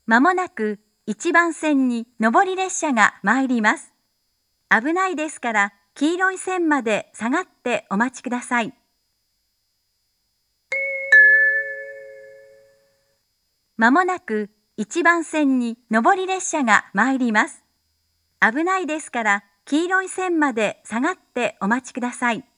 まもなく1番線に上り列車が参ります。危ないですから黄色い線まで下がってお待ちください。まもなく1番線に上り列車が参ります。危ないですから黄色い線まで下がってお待ちください。